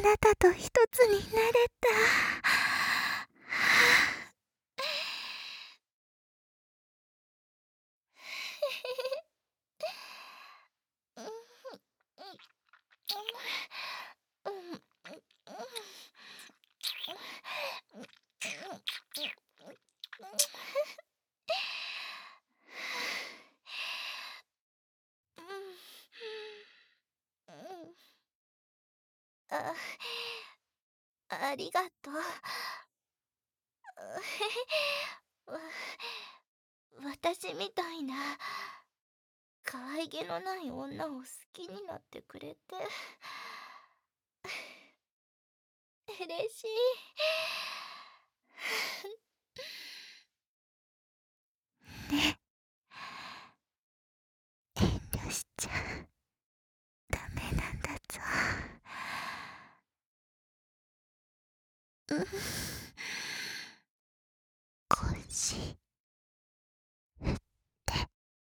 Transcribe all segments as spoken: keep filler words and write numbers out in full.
なたと一つになれた。あ、ありがとう。わ私みたいな可愛げのない女を好きになってくれて嬉しい。ね、遠慮しちゃダメなんだぞ。うん、腰振って。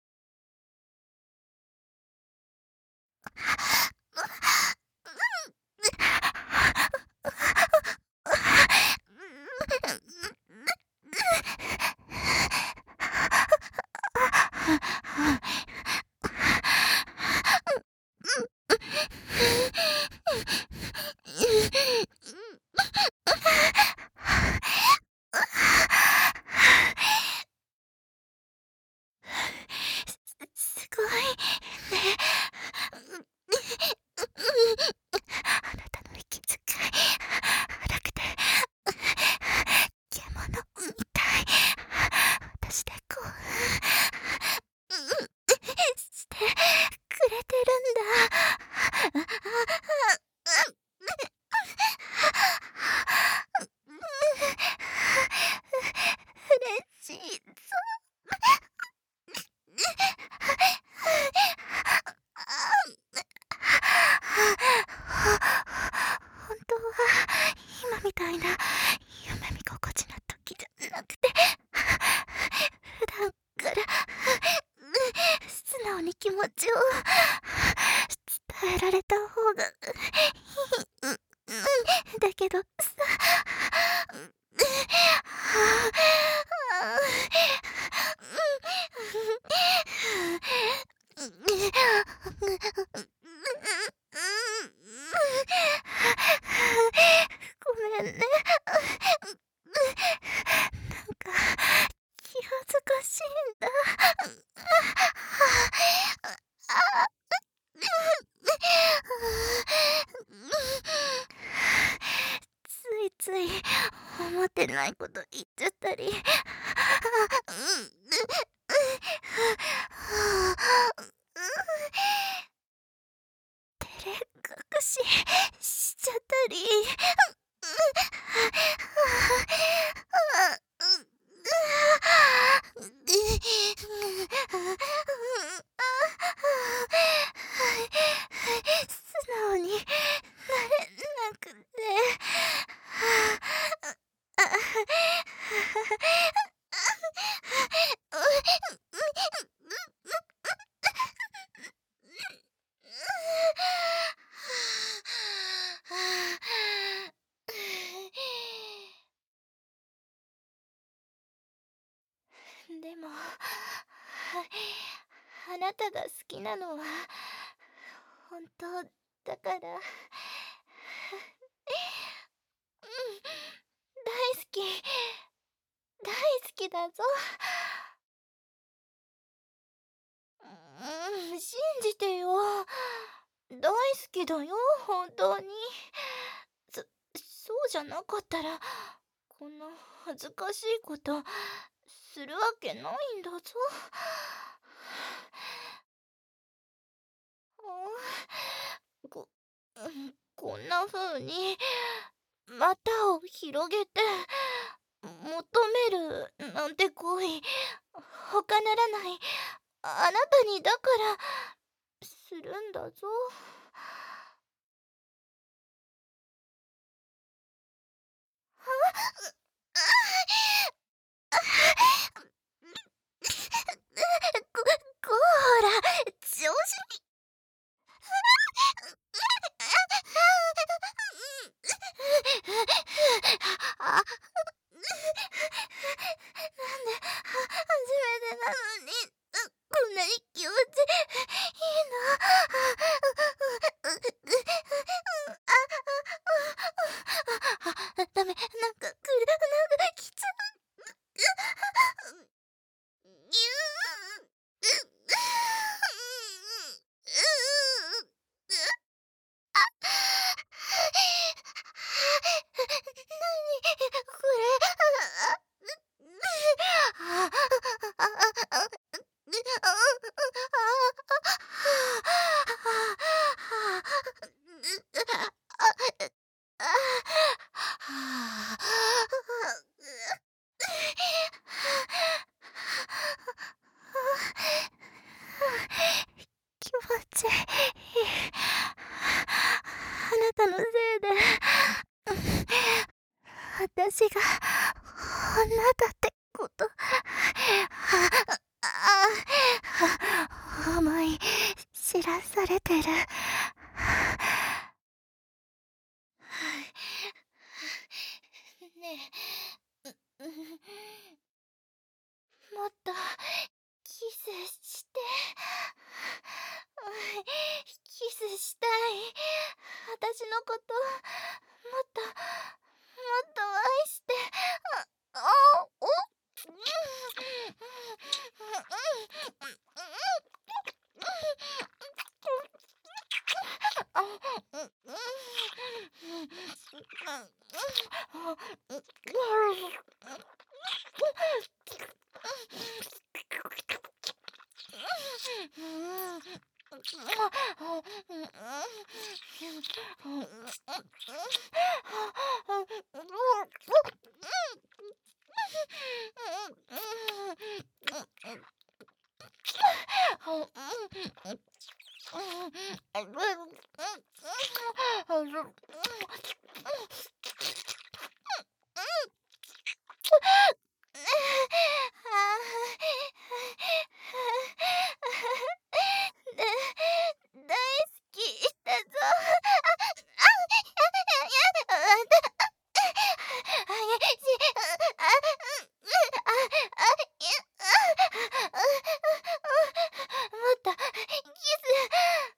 すごいね。あなたの息遣い荒くて獣みたい。私でこうしてくれてるんだ。嬉しいぞ。本当は今みたいな夢見心地な時じゃなくて、普段から素直に気持ちを伝えられた方がいい。だけどさ、ごめんね。なんか気恥ずかしいんだ。ついつい思ってないこと言っちゃったり。照れ隠ししちゃったり。素直になれなくて。でも、あなたが好きなのは本当だから。うん、大好き、大好きだぞ。うん、信じてよ。大好きだよ、本当に。そ、そうじゃなかったら、こんな恥ずかしいことするわけないんだぞ。うん、こ、うん、こんな風に股を広げて求めるなんて行為、他ならないあなたにだからするんだぞ。こ、こーら、調子に。 私が女だってこと、ああ思い知らされてる。ねえ、う、うん、もっとキスして。うん、キスしたい。私のこと、もっと、もっと愛して。あ、あ、お、うん、うん、うん、うん、あ、うん、うん、だ大好きだぞ。あ、あ、ややだ。あやし、あ、うん、あ、あ、いや、あ、もっとキス。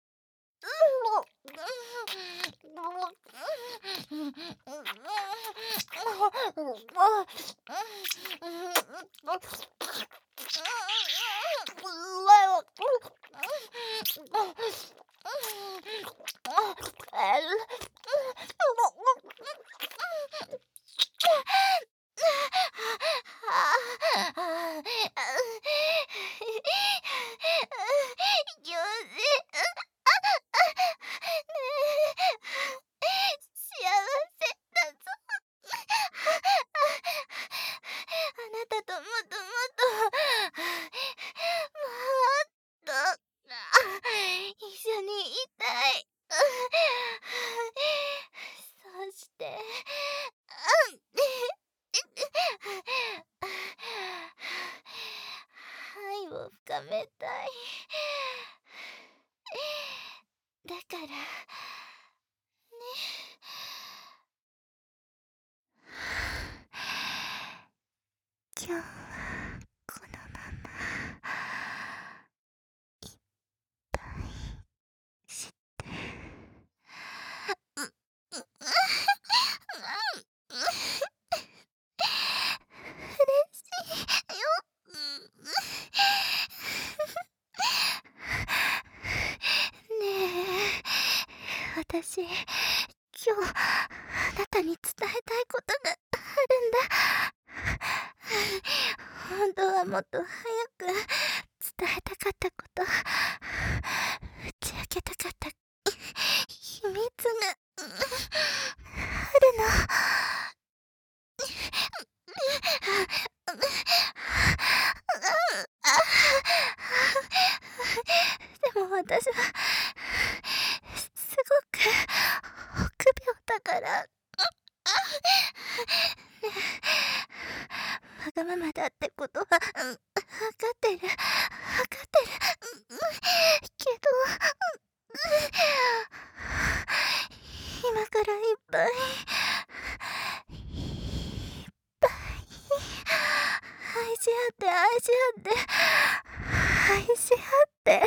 上手。幸せだぞ。あなたともっともっと、もっと、一緒にいたい。そして、愛を深めたい。だからね。今日はこのままいっぱいして。う、う、う、嬉しいよ。うん。ねえ、私、今日あなたに伝えたいことがあるんだ。本当はもっと早く伝えたかったこと、打ち明けたかった秘密があるの。でも私はすごく臆病だから。わがままだってことは、うん、わかってる、わかってる、うん、けど、今からいっぱいいっぱい愛し合って愛し合って愛し合って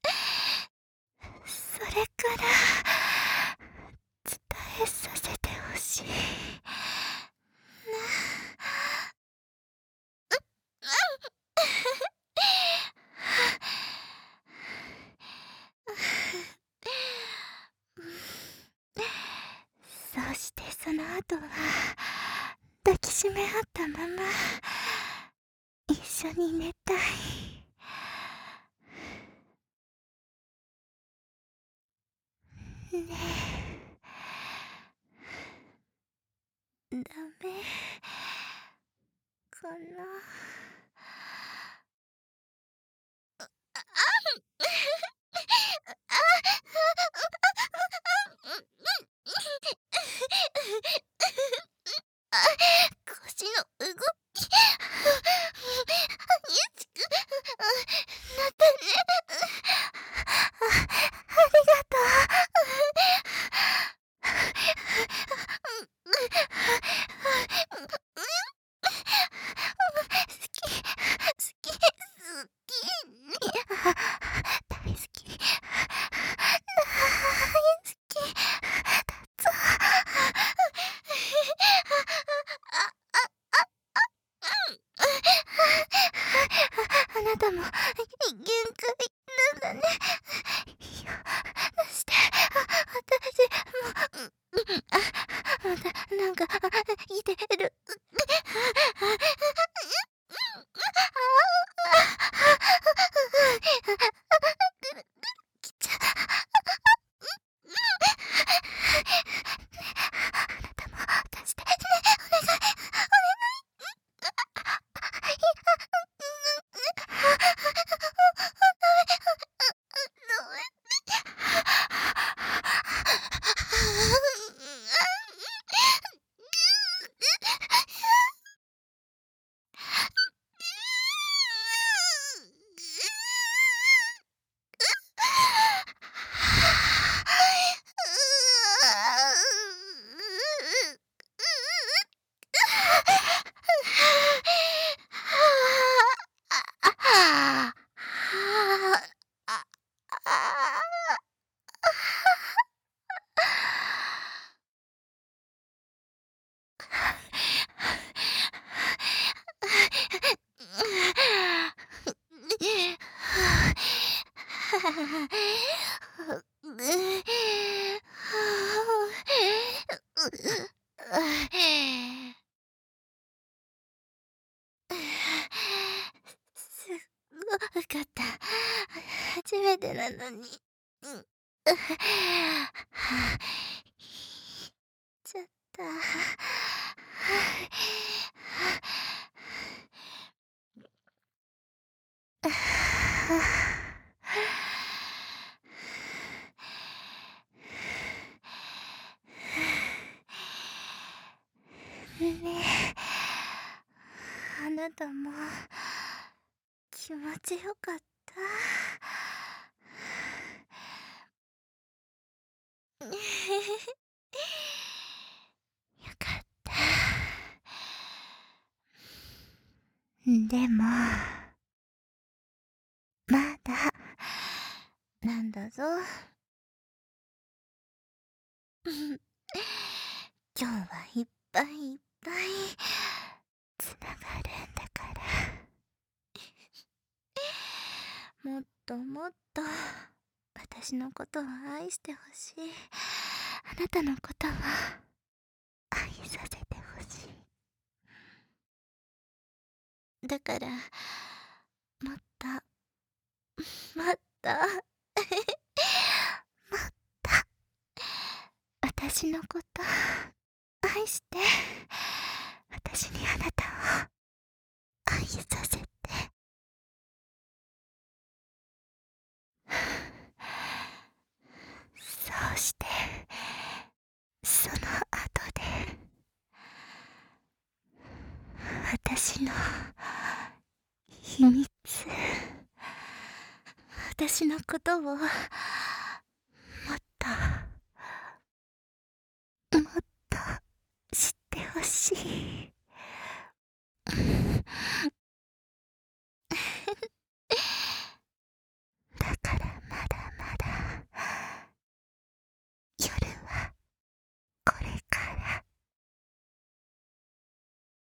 それから伝えさせてほしいな。そしてその後は抱きしめ合ったまま一緒に寝たい。ねえ、ダメかな。 大好き。大好き。だぞ。あなたも限界なんだね。許して私もうあまたなんかいてる。きちゃあなたも出してねお願い。すごかった。初めてなのに。うん。ちゃった。ねえ、あなたも気持ちよかった？よかった。でも、まだなんだぞ。今日はいっぱいいっぱいつながるんだから。もっともっと私のことを愛してほしい。あなたのことを愛させてほしい。だからもっともっともっと私のこと愛して、私にあなたを愛させて。そうして、その後で私の秘密、私のことを